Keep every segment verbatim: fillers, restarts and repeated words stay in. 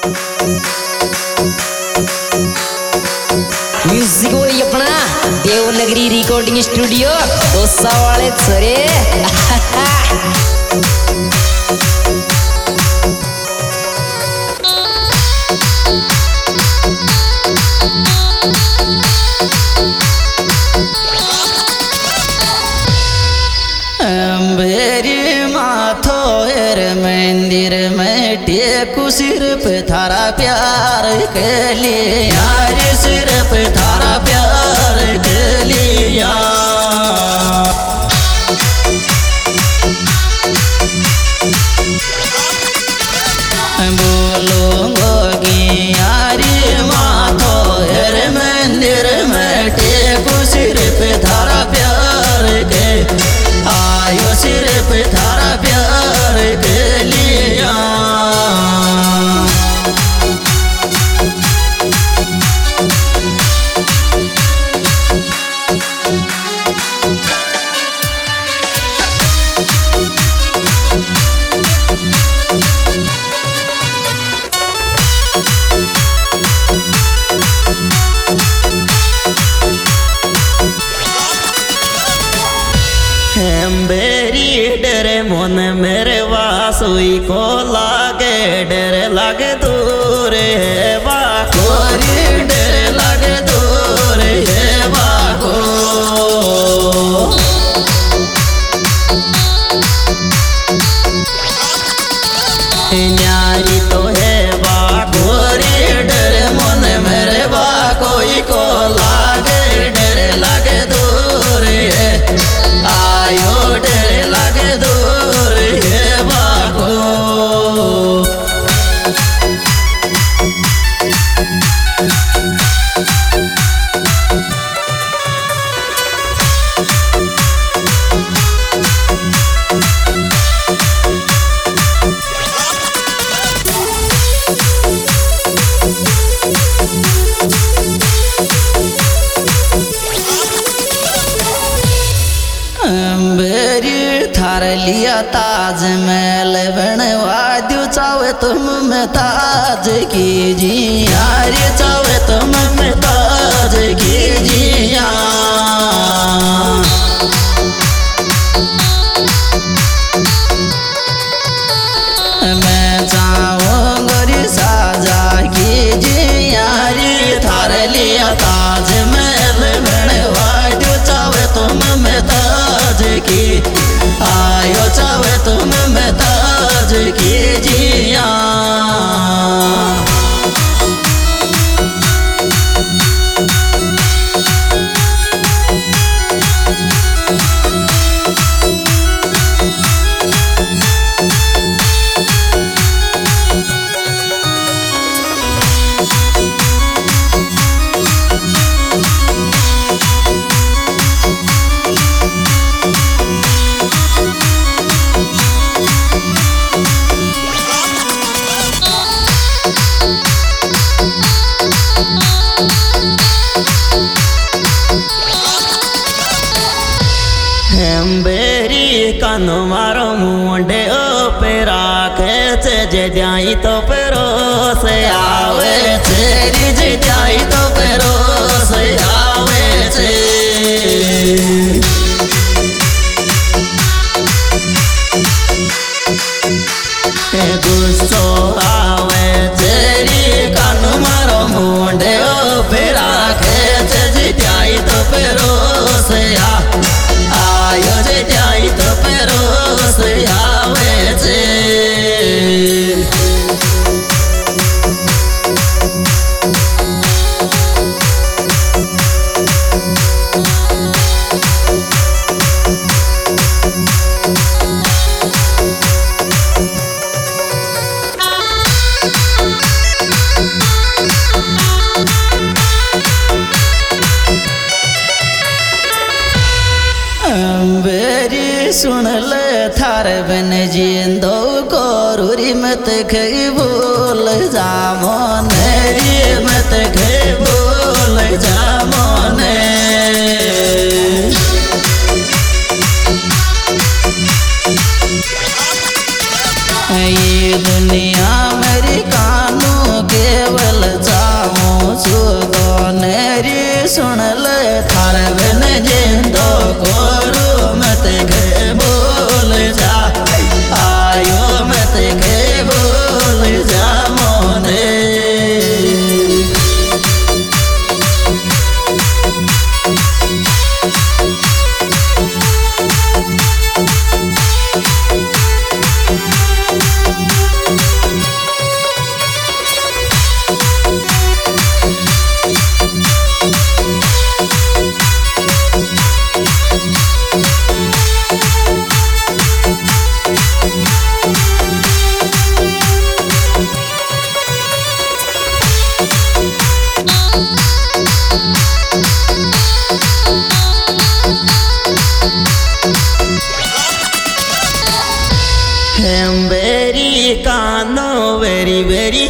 Music वही अपना Devanagari recording studio dosa वाले छोरे। मंदिर में टेकू सिर्फ थारा प्यार के लिए यार, सिर्फ थारा प्यार के लिए बोलूंगी यारी माथो हर मंदिर में टेकू सिर्फ थारा प्यार के आयो, सिर्फ थारा प्यार के लिया। बेरी डरे मन मेरे वासुई को लागे डर लगे दूर है बाको, डर लगे दूर है बाको। न्यारी तो है बाको डर मन मेरे बाको को लागे डर लगे दूर है आयो, डर लगे दूर है बाको। थार लिया ताज महल बनवा दू, चाहे तुम में ताज कीजिए यार, चाहे तुम में ताज कीजिए। मैं चाहूँगी साजा कीजिए यार, थार लिया ताज महल बनवा दू, चाहे तुम में ताज की आयो, चाहे तुम में ताज कीजिए। बेरी कानो मारो मुंडे ओ पेरा खेचे जे जाई तो पेरो से आवे तेरी जे जाई तो पेरो से आवे से। गुस्सो आवे तेरी कानो मारो मुंडे ओ पेरा खेचे जे जाई तो पेरो से आ आयो, जे जाई तो पेरो से आवे से। सुन ले थार बन जिंदो गोरुरी मत खई बोल जामोन रे, मत खई बोल जामोन। ये दुनिया मेरी कानू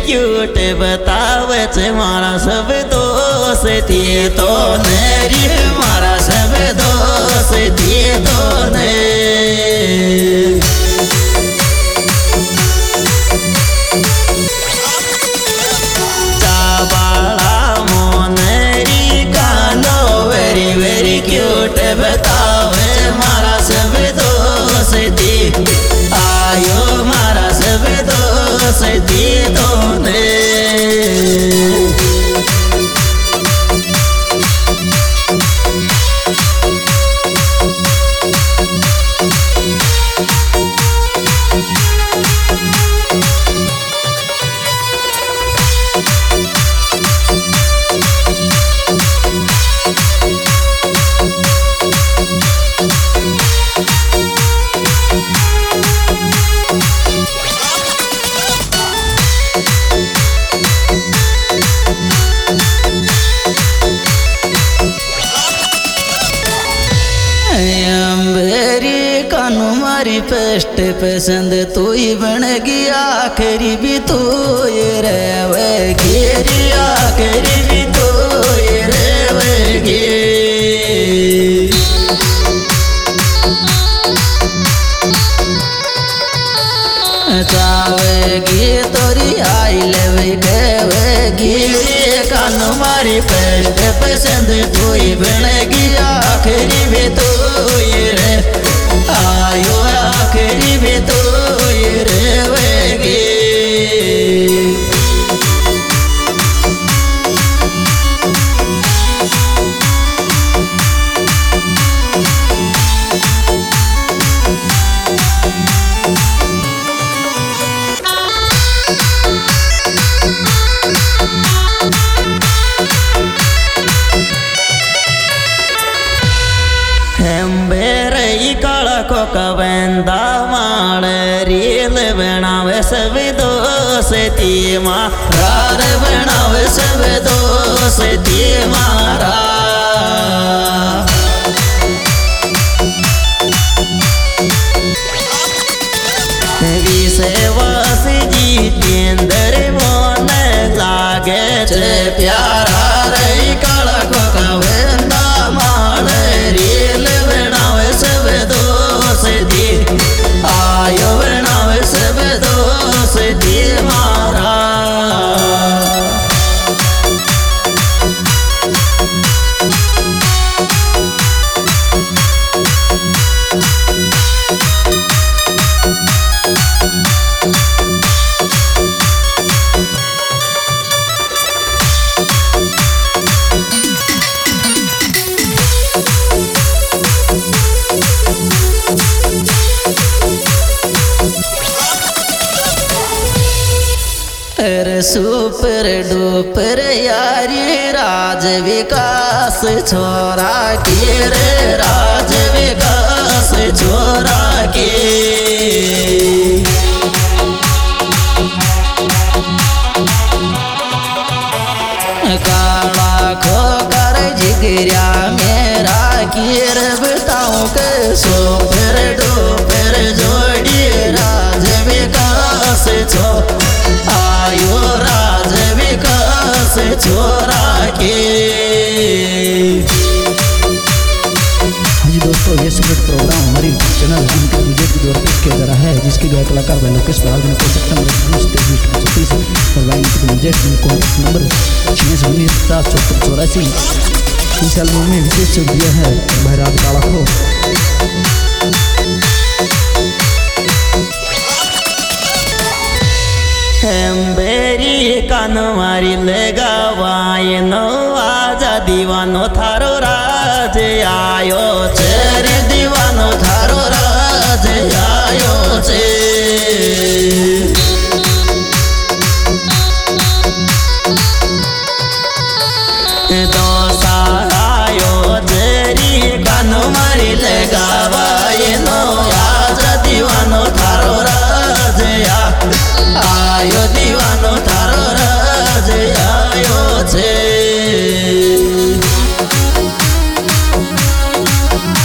क्यूट बतावे छे मारा सब दोस्ती तो नेरी मारा सब दोस्ती तो ने चाबाला मोनेरी कानो वेरी वेरी क्यूट बतावे मारा सब दोस्ती आयो मारा सब दोस्ती तो ने मारी फर्स्ट पसंद तू ही बन गया आखिरी भी तू ये रहेगी आखिरी भी तू ये रहेगी चावेगी तोरी आई लेवेगी कानू मारी फर्स्ट पसंद तू ही बन गया आखिरी भी तू ये रे आयो आखिरी भी तो ये रहेगी कवेंदा माल रील बनावे सब दोस्ती मार बनावे सब दोस्ती मारा विषवास जितेंद्र मोन लागे छे प्यारा रही काला को कवेंदा माल रील बनावे सब दोस्ती आयो बनावे सब दोस्ती मारा सुपर डुपर यारी राज विकास छोरा के रे राज विकास छोरा के काला खोकर जिगरिया मेरा कीर बताऊं के सुपर डुपर जोड़ी राज विकास छो आयो राज विकास छोरा के। जी दोस्तों, ये सिक्रेट प्रोग्राम हमारे यूट्यूब चैनल के वीडियो के द्वारा पेश किया जा रहा है, जिसके लिए कलाकार भाई लोकेश लाल ने सितंबर छत्तीस और भाई कॉन्टैक्ट नंबर छियासी उन्नीस सात सत्तर चौरासी। इस एल्बम में विशेष दिया है भाई राज काला को। बेरी कानो मारी लगावाए नो आजा दीवानो थारो राज आयो चेरे दीवानो थारो राज आयो चे तो सायो चेरी कानो मारी लगावाए नो आजा दीवानो थारो राज आयो दीवानो थारो राज आयो छे।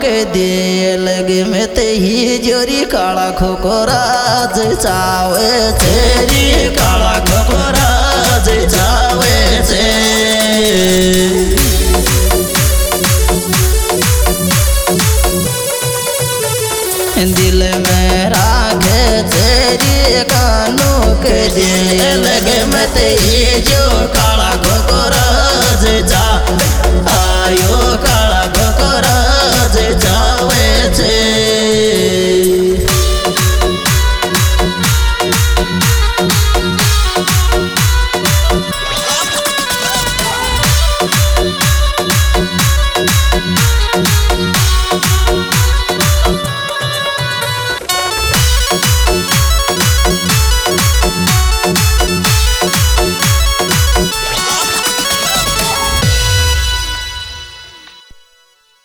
के दे लगे में ते ही जोरी काला खोकोरा जे चावे तेरी काला खोकोरा जे चावे से दिल में राखे तेरी कानों के दे लगे में ते ही जो काला खोकोरा जे जा आयो काला खोकोरा जे जावे छे।